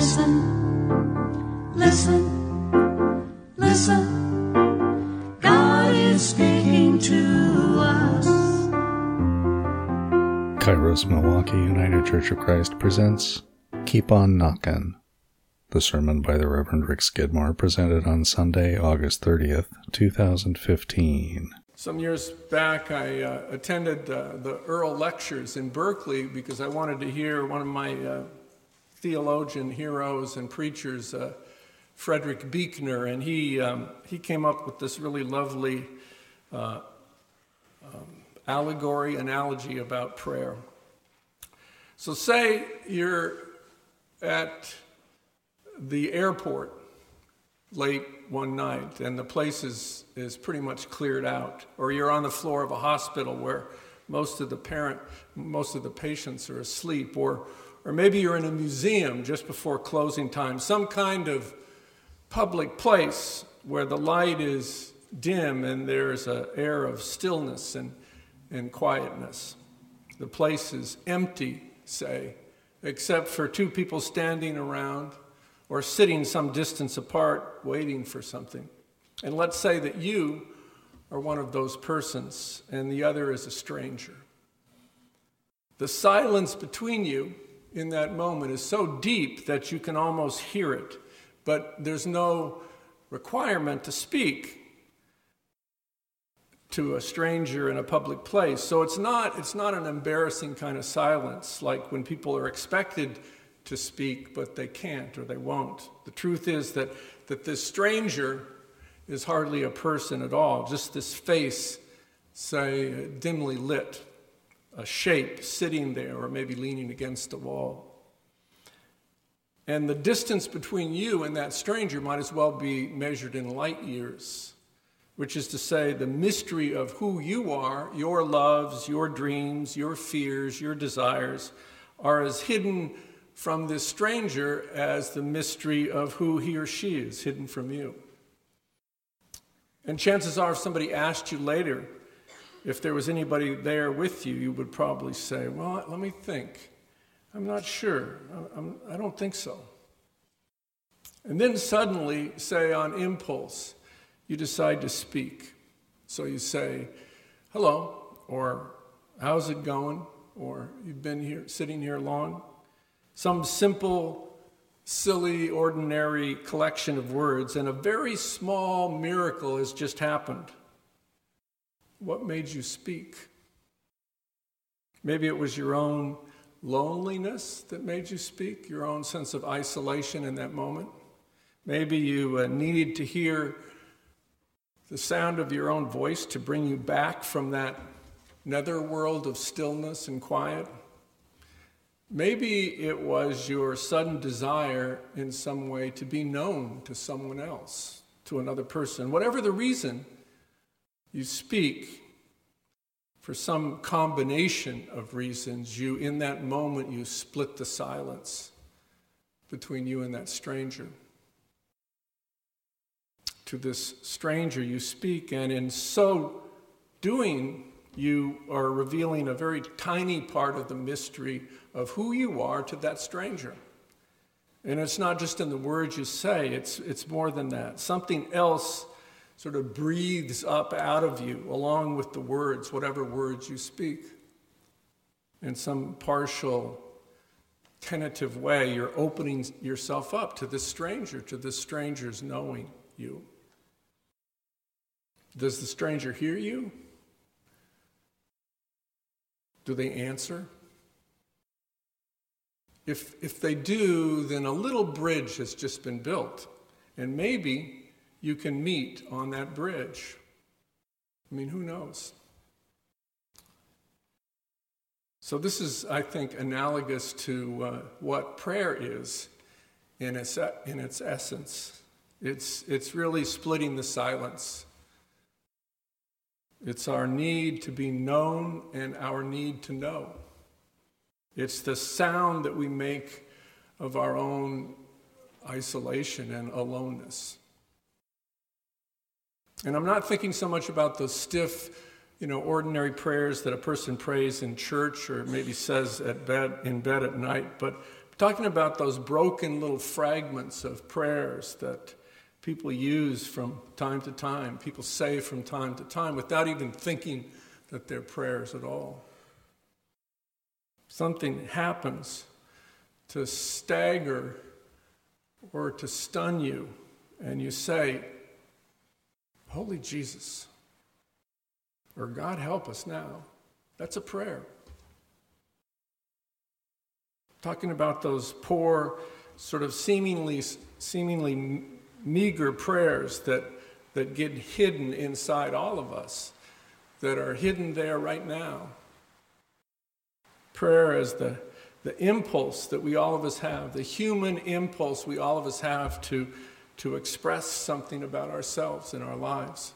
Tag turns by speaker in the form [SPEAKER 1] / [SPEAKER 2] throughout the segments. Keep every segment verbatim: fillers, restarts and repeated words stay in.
[SPEAKER 1] Listen, listen, listen. God is speaking to us.
[SPEAKER 2] Kairos Milwaukee United Church of Christ presents Keep On Knockin', the sermon by the Reverend Rick Skidmore, presented on Sunday, August thirtieth, twenty fifteen.
[SPEAKER 3] Some years back, I uh, attended uh, the Earl Lectures in Berkeley because I wanted to hear one of my uh, theologian heroes and preachers, uh, Frederick Buechner, and he um, he came up with this really lovely uh, um, allegory, analogy about prayer. So say you're at the airport late one night and the place is, is pretty much cleared out, or you're on the floor of a hospital where most of the parent, most of the patients are asleep, or or maybe you're in a museum just before closing time, some kind of public place where the light is dim and there's an air of stillness and, and quietness. The place is empty, say, except for two people standing around or sitting some distance apart waiting for something. And let's say that you are one of those persons and the other is a stranger. The silence between you in that moment is so deep that you can almost hear it, but there's no requirement to speak to a stranger in a public place. So it's not it's not an embarrassing kind of silence like when people are expected to speak but they can't or they won't. The truth is that that this stranger is hardly a person at all, just this face, say, dimly lit, a shape sitting there or maybe leaning against a wall. And the distance between you and that stranger might as well be measured in light years, which is to say the mystery of who you are, your loves, your dreams, your fears, your desires, are as hidden from this stranger as the mystery of who he or she is hidden from you. And chances are if somebody asked you later if there was anybody there with you, you would probably say, well, let me think. I'm not sure. I'm, I don't think so. And then suddenly, say on impulse, you decide to speak. So you say, hello, or how's it going? Or you've been here, sitting here long. Some simple, silly, ordinary collection of words, and a very small miracle has just happened. What made you speak? Maybe it was your own loneliness that made you speak, your own sense of isolation in that moment. Maybe you uh, needed to hear the sound of your own voice to bring you back from that netherworld of stillness and quiet. Maybe it was your sudden desire in some way to be known to someone else, to another person. Whatever the reason, you speak for some combination of reasons. You, in that moment, you split the silence between you and that stranger. To this stranger you speak, and in so doing, you are revealing a very tiny part of the mystery of who you are to that stranger. And it's not just in the words you say, it's, it's more than that. Something else sort of breathes up out of you along with the words, whatever words you speak. In some partial, tentative way, you're opening yourself up to this stranger, to this stranger's knowing you. Does the stranger hear you? Do they answer? If, if they do, then a little bridge has just been built, and maybe you can meet on that bridge. I mean, who knows? So this is, I think, analogous to uh, what prayer is in its in its essence. It's it's really splitting the silence. It's our need to be known and our need to know. It's the sound that we make of our own isolation and aloneness. And I'm not thinking so much about those stiff, you know, ordinary prayers that a person prays in church or maybe says at bed in bed at night, but talking about those broken little fragments of prayers that people use from time to time, people say from time to time, without even thinking that they're prayers at all. Something happens to stagger or to stun you, and you say, "Holy Jesus," or "God help us now." That's a prayer. Talking about those poor, sort of seemingly seemingly meager prayers that, that get hidden inside all of us, that are hidden there right now. Prayer is the, the impulse that we all of us have, the human impulse we all of us have to, to express something about ourselves and our lives.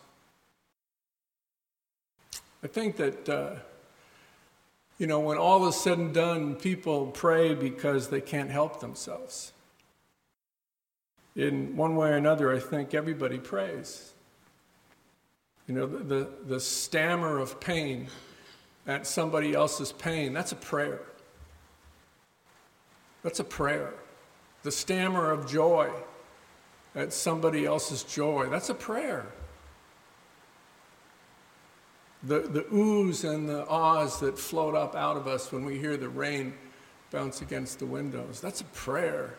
[SPEAKER 3] I think that, uh, you know, when all is said and done, people pray because they can't help themselves. In one way or another, I think everybody prays. You know, the, the, the stammer of pain at somebody else's pain, that's a prayer. That's a prayer. The stammer of joy at somebody else's joy, that's a prayer. The, the oohs and the ahs that float up out of us when we hear the rain bounce against the windows, that's a prayer.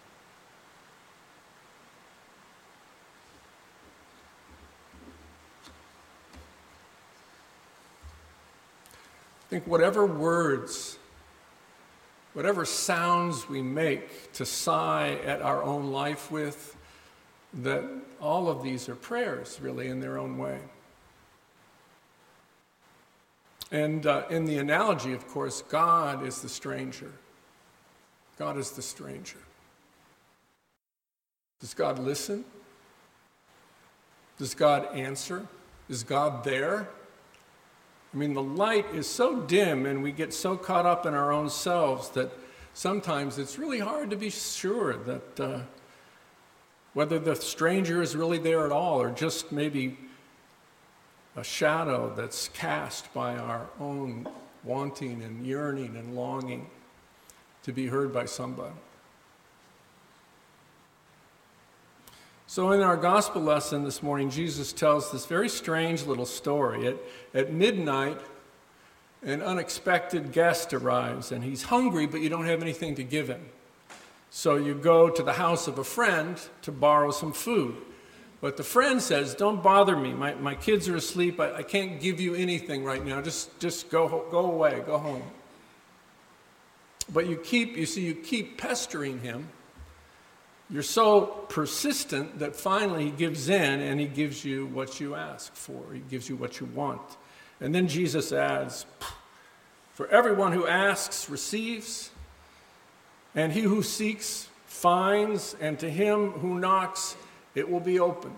[SPEAKER 3] I think whatever words, whatever sounds we make to sigh at our own life with, that all of these are prayers, really, in their own way. And uh, in the analogy, of course, God is the stranger. God is the stranger. Does God listen? Does God answer? Is God there? I mean, the light is so dim and we get so caught up in our own selves that sometimes it's really hard to be sure that uh, whether the stranger is really there at all or just maybe a shadow that's cast by our own wanting and yearning and longing to be heard by somebody. So in our gospel lesson this morning, Jesus tells this very strange little story. At, at midnight, an unexpected guest arrives, and he's hungry, but you don't have anything to give him. So you go to the house of a friend to borrow some food. But the friend says, "Don't bother me. My, my kids are asleep. I, I can't give you anything right now. Just, just go, go away, go home." But you keep, you see, you keep pestering him. You're so persistent that finally he gives in and he gives you what you ask for. He gives you what you want. And then Jesus adds, "For everyone who asks receives, and he who seeks finds, and to him who knocks it will be opened."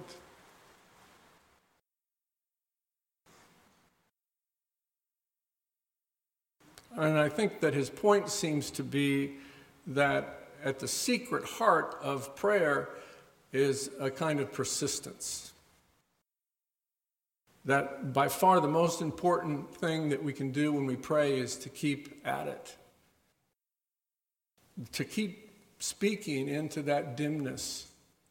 [SPEAKER 3] And I think that his point seems to be that at the secret heart of prayer is a kind of persistence. That by far the most important thing that we can do when we pray is to keep at it. To keep speaking into that dimness.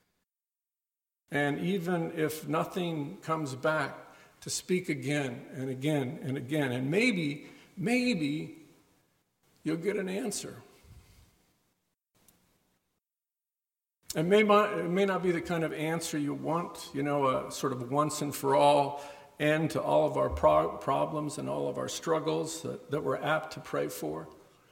[SPEAKER 3] And even if nothing comes back, to speak again and again and again. And maybe, maybe you'll get an answer. It may, not, it may not be the kind of answer you want, you know, a sort of once and for all end to all of our pro- problems and all of our struggles that, that we're apt to pray for.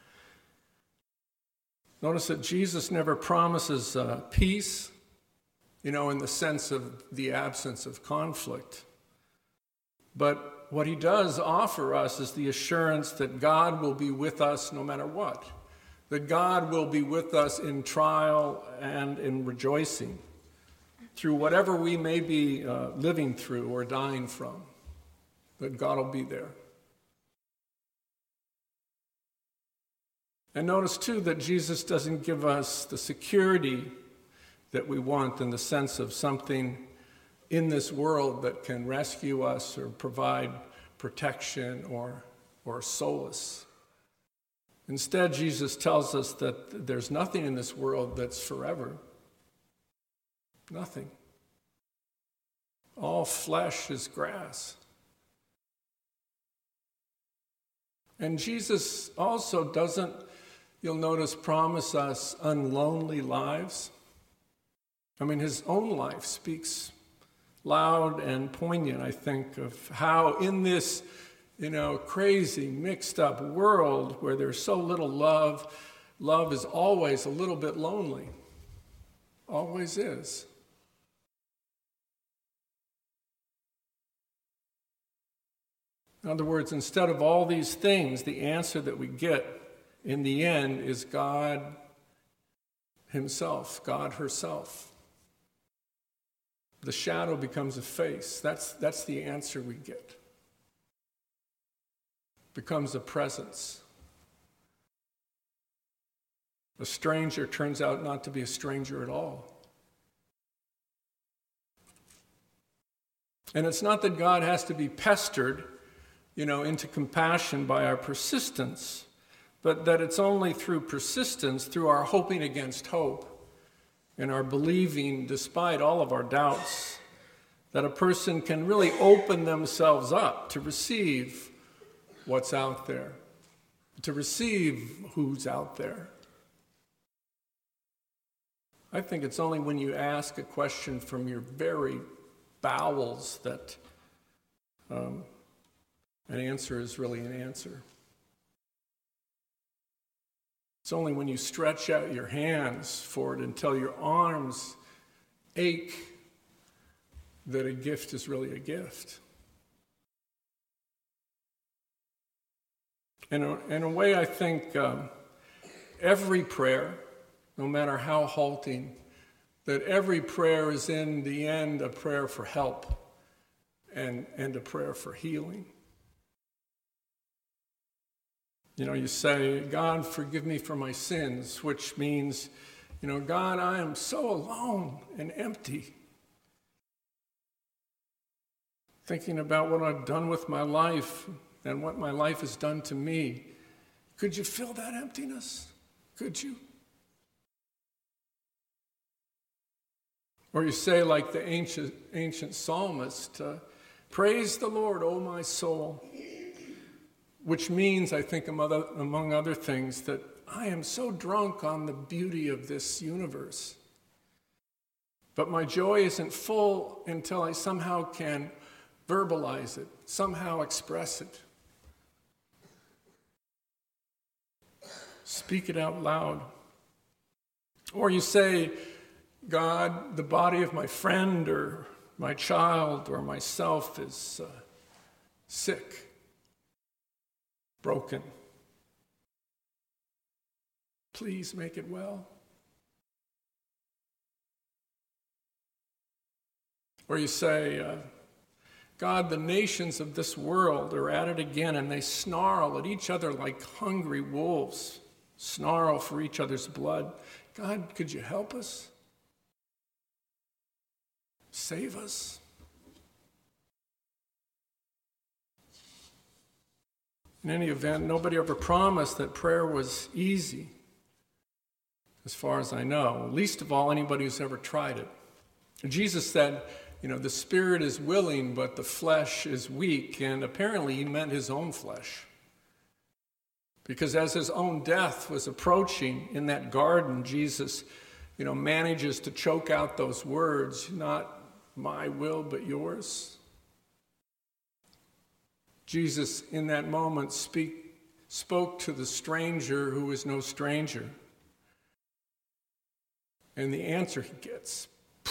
[SPEAKER 3] Notice that Jesus never promises uh, peace, you know, in the sense of the absence of conflict. But what he does offer us is the assurance that God will be with us no matter what. That God will be with us in trial and in rejoicing through whatever we may be uh, living through or dying from. That God will be there. And notice too that Jesus doesn't give us the security that we want in the sense of something in this world that can rescue us or provide protection or, or solace. Instead, Jesus tells us that there's nothing in this world that's forever. Nothing. All flesh is grass. And Jesus also doesn't, you'll notice, promise us unlonely lives. I mean, his own life speaks loud and poignant, I think, of how in this, you know, crazy, mixed up world where there's so little love, love is always a little bit lonely. Always is. In other words, instead of all these things, the answer that we get in the end is God himself, God herself. The shadow becomes a face. That's, that's the answer we get. Becomes a presence. A stranger turns out not to be a stranger at all. And it's not that God has to be pestered, you know, into compassion by our persistence, but that it's only through persistence, through our hoping against hope, and our believing despite all of our doubts, that a person can really open themselves up to receive what's out there, to receive who's out there. I think it's only when you ask a question from your very bowels that um, an answer is really an answer. It's only when you stretch out your hands for it until your arms ache that a gift is really a gift. In a, in a way, I think um, every prayer, no matter how halting, that every prayer is in the end a prayer for help and, and a prayer for healing. You know, you say, God, forgive me for my sins, which means, you know, God, I am so alone and empty. Thinking about what I've done with my life and what my life has done to me. Could you fill that emptiness? Could you? Or you say, like the ancient, ancient psalmist, uh, praise the Lord, O my soul. Which means, I think, among other things, that I am so drunk on the beauty of this universe. But my joy isn't full until I somehow can verbalize it, somehow express it. Speak it out loud. Or you say, God, the body of my friend or my child or myself is uh, sick. Broken. Please make it well. Or you say, uh, God, the nations of this world are at it again, and they snarl at each other like hungry wolves, snarl for each other's blood. God, could you help us? Save us? In any event, nobody ever promised that prayer was easy, as far as I know, least of all anybody who's ever tried it. Jesus said, you know, the spirit is willing, but the flesh is weak, and apparently he meant his own flesh. Because as his own death was approaching in that garden, Jesus, you know, manages to choke out those words, not my will, but yours. Jesus, in that moment, speak, spoke to the stranger who is no stranger. And the answer he gets,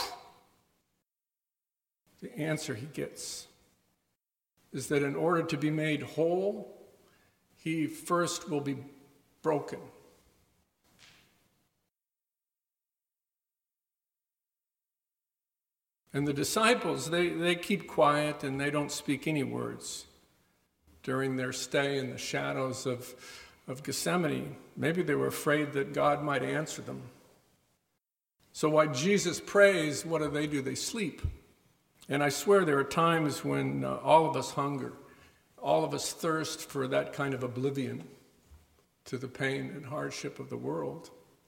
[SPEAKER 3] the answer he gets is that in order to be made whole, he first will be broken. And the disciples, they, they keep quiet and they don't speak any words during their stay in the shadows of, of Gethsemane. Maybe they were afraid that God might answer them. So while Jesus prays, what do they do? They sleep. And I swear there are times when uh, all of us hunger, all of us thirst for that kind of oblivion. to the pain and hardship of the world.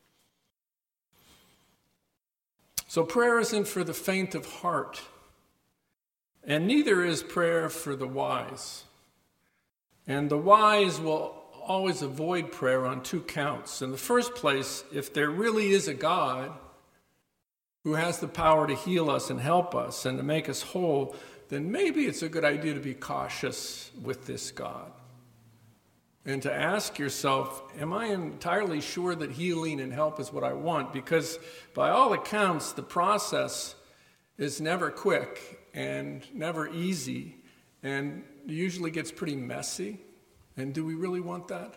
[SPEAKER 3] So prayer isn't for the faint of heart, and neither is prayer for the wise. And the wise will always avoid prayer on two counts. In the first place, if there really is a God who has the power to heal us and help us and to make us whole, then maybe it's a good idea to be cautious with this God. And to ask yourself, am I entirely sure that healing and help is what I want? Because by all accounts, the process is never quick and never easy and usually gets pretty messy. And do we really want that?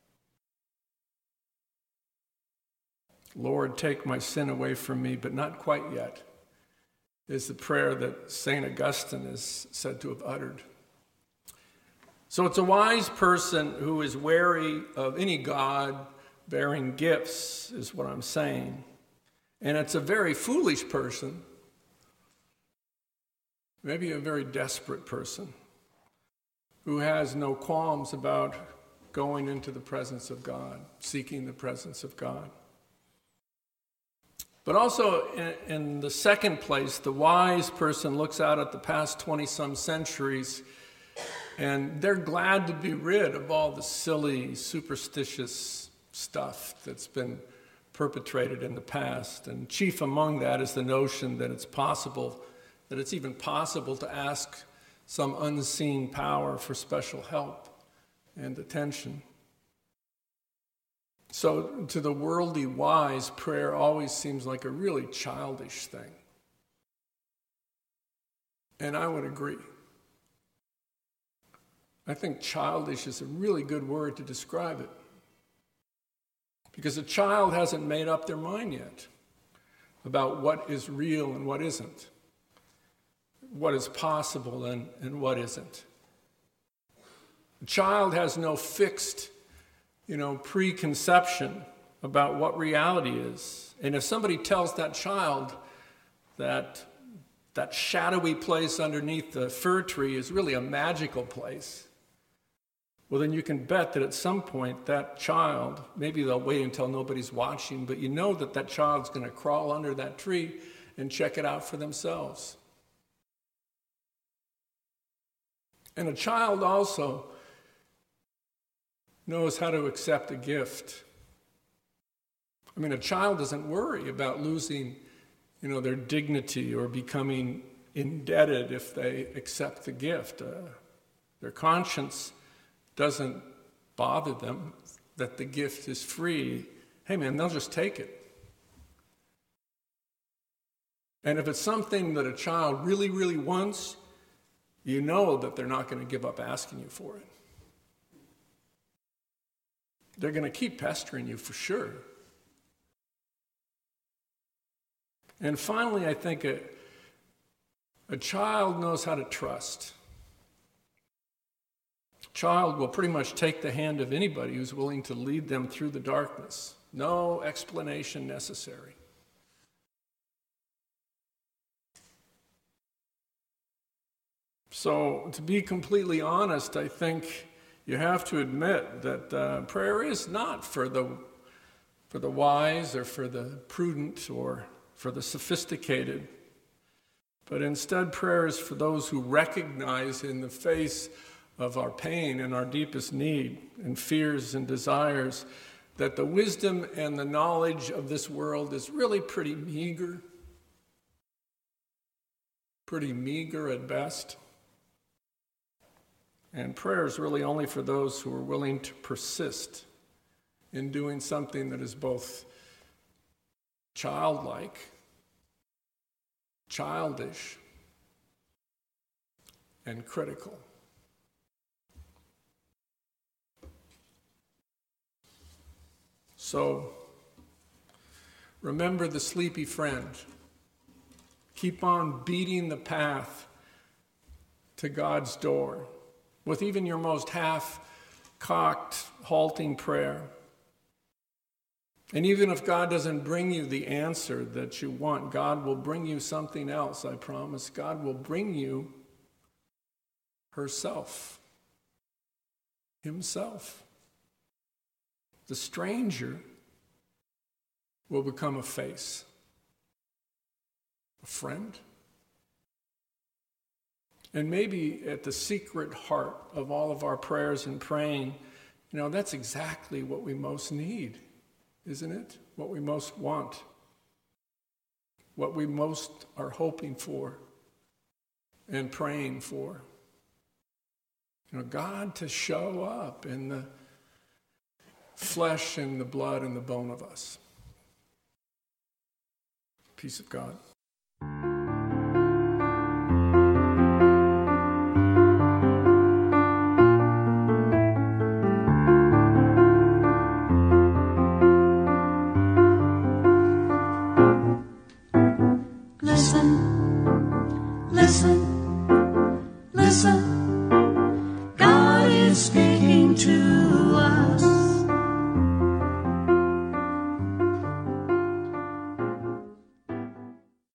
[SPEAKER 3] Lord, take my sin away from me, but not quite yet, is the prayer that Saint Augustine is said to have uttered. So it's a wise person who is wary of any God bearing gifts, is what I'm saying. And it's a very foolish person, maybe a very desperate person, who has no qualms about going into the presence of God, seeking the presence of God. But also, in, in the second place, the wise person looks out at the past twenty-some centuries, and they're glad to be rid of all the silly, superstitious stuff that's been perpetrated in the past. And chief among that is the notion that it's possible, that it's even possible to ask some unseen power for special help and attention. So to the worldly wise, prayer always seems like a really childish thing. And I would agree. I think childish is a really good word to describe it. Because a child hasn't made up their mind yet about what is real and what isn't, what is possible and, and what isn't. A child has no fixed, you know, preconception about what reality is. And if somebody tells that child that that shadowy place underneath the fir tree is really a magical place, well, then you can bet that at some point that child, maybe they'll wait until nobody's watching, but you know that that child's going to crawl under that tree and check it out for themselves. And a child also knows how to accept a gift. I mean, a child doesn't worry about losing, you know, their dignity or becoming indebted if they accept the gift. Uh, their conscience doesn't bother them that the gift is free. Hey man, they'll just take it. And if it's something that a child really, really wants, you know that they're not going to give up asking you for it. They're going to keep pestering you for sure. And finally, I think a, a child knows how to trust. A child will pretty much take the hand of anybody who's willing to lead them through the darkness. No explanation necessary. So, to be completely honest, I think you have to admit that uh, prayer is not for the for the wise or for the prudent or for the sophisticated, but instead prayer is for those who recognize in the face of our pain and our deepest need and fears and desires that the wisdom and the knowledge of this world is really pretty meager, pretty meager at best. And prayer is really only for those who are willing to persist in doing something that is both childlike, childish, and critical. So, remember the sleepy friend. Keep on beating the path to God's door with even your most half-cocked, halting prayer. And even if God doesn't bring you the answer that you want, God will bring you something else, I promise. God will bring you herself, himself. the stranger will become a face, a friend. And maybe at the secret heart of all of our prayers and praying, you know, that's exactly what we most need, isn't it? What we most want. What we most are hoping for and praying for. You know, God to show up in the flesh and the blood and the bone of us. Peace of God.
[SPEAKER 1] Listen, listen, listen. God is speaking to us.